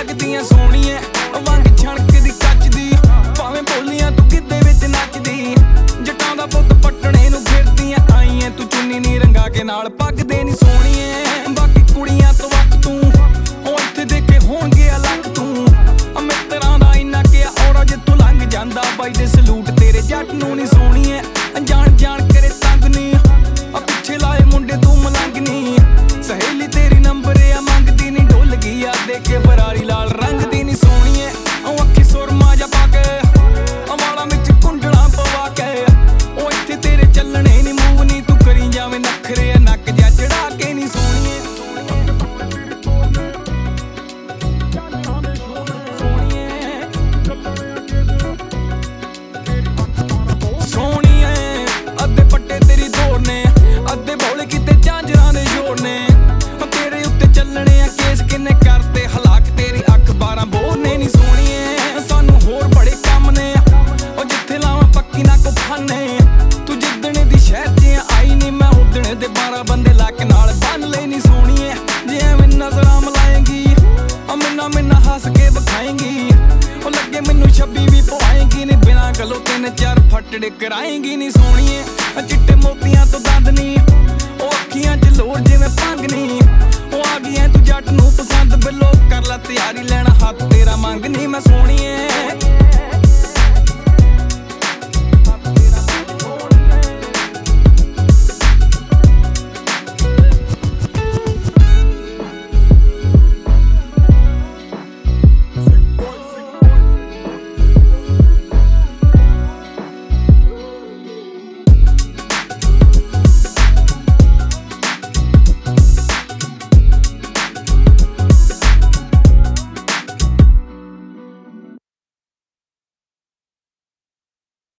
ਲੱਗਦੀਆਂ ਸੋਹਣੀਏ ਵਾਂਗ ਛਣਕਦੀ ਕੱਚਦੀ ਭਾਵੇਂ ਬੋਲੀਆਂ ਤੂੰ ਗਿੱਧੇ ਵਿੱਚ ਨੱਚਦੀ ਜੱਟਾਂ ਦਾ ਪੁੱਤ ਪੱਟਣੇ ਨੂੰ ਫਿਰਦੀਆਂ ਆਈਆਂ ਤੂੰ ਚੁੰਨੀ ਨੀ ਰੰਗਾ ਕੇ ਨਾਲ ਪੱਗਦੇ ਨੀ ਸੋਹਣੀਏ ਬਾਕੀ ਕੁੜੀਆਂ ਤੋਂ ਵੱਖ ਤੂੰ ਉਹ ਇੱਥੇ ਦੇ ਕੇ ਹੋਣਗੇ ਅਲੱਗ ਤੂੰ ਮਿੱਤਰਾਂ ਦਾ ਇੰਨਾ ਕਿਹਾ ਔਰਾ ਜੇ ਤੂੰ ਲੰਘ ਜਾਂਦਾ ਬਾਈ ਦੇ ਸਲੂਟ ਤੇਰੇ ਜੱਟ ਨੂੰ ਨੀ ਸੋਹਣੀਏ ਅਣਜਾਣ ਜਾਣ ਕਰੇ ਤੰਗ ਨੀ ਪਿੱਛੇ ਲਾਏ ਮੁੰਡੇ ਤੂੰ ਮਲੰਗ ਨੀ ਸਹੇਲੀ ਤੇਰੀ ਨੰਬਰ ਆ ਮੰਗਦੀ ਨੀ ਡੁੱਲ ਗਈ ਆ ਦੇ ਕੇ ਫਰਾਰੀ ਲਾਲ ਰੰਗ ਦੀ ਨੀ ਸੋਹਣੀਏ ਉਹ ਅੱਖੀ ਸੁਰਮਾ ਜਾ ਪਾ ਕੇ ਵਾਲਾਂ ਵਿੱਚ ਕੁੰਡਲਾਂ ਪਵਾ ਕੇ ਉਹ ਇੱਥੇ ਤੇਰੇ ਚੱਲਣੇ ਨੀ ਮੂੰਹ ਨੀ ਤੂੰ ਕਰੀ ਜਾਵੇਂ ਨਖਰੇ ਨੱਕ ਜਾ ਚੜਾ ਕੇ ਨੀ ਸੋਹਣੀਏ ਅੱਧੇ ਪੱਟੇ ਤੇਰੀ ਦੌੜ ਨੇ ਅੱਧੇ ਬੋਲੇ ਕਿਤੇ ਝਾਂਜਰਾਂ ਦੇ ਜੋੜ ਨੇ ਤੇਰੇ ਉੱਤੇ ਚੱਲਣੇ ਆ ਕੇਸ ਕਿੰਨੇ ਕਰਤੇ ਹਲਾਕ ਤੇਰੀ ਅੱਖ 12 ਬੋਲਨੇ ਨੀ ਸੋਹਣੀਏ ਸਾਨੂੰ ਹੋਰ ਬੜੇ ਕੰਮ ਨੇ ਉਹ ਜਿੱਥੇ ਲਾਵਾਂ ਪੱਕੀ ਨਾ ਕੋ ਫਾਨੇ ਤੂੰ ਜਿੱਦਣੇ ਦੀ ਸ਼ਹਿਰ 'ਚ ਆਈ ਨੀ ਮੈਂ ਉਦਣੇ ਦੇ 12 ਬੰਦੇ ਲੱਕ ਨਾਲ ਬੰਨ ਲੈ ਨੀ ਸੋਹਣੀਏ ਜੇ ਐਵੇਂ ਨਜ਼ਰਾਂ ਮਲਾਏਂਗੀ ਮਿੰਨਾ ਹੱਸ ਕੇ ਵਿਖਾਏਂਗੀ ਉਹ ਲੱਗੇ ਮੈਨੂੰ 26 ਵੀ ਪਵਾਏਂਗੀ ਨੀ ਬਿਨਾਂ ਗੱਲੋਂ 3-4 ਫੱਟੜੇ ਕਰਾਏਂਗੀ ਨੀ ਸੋਹਣੀਏ ਚਿੱਟੇ ਮੋਤੀਆਂ ਤੋਂ ਦੰਦ ਨੀ ਉਹ ਅੱਖੀਆਂ 'ਚ ਲੋੜ ਜਿਵੇਂ ਭੰਗ ਨੀ ਉਹ ਆ ਗਈ ਐ ਤੂੰ ਜੱਟ ਨੂੰ ਪਸੰਦ ਬਿੱਲੋ ਕਰ ਲੈ ਤਿਆਰੀ ਲੈਣਾ ਹੱਥ ਤੇਰਾ ਮੰਗ ਨੀ ਮੈਂ ਸੋਹਣੀਏ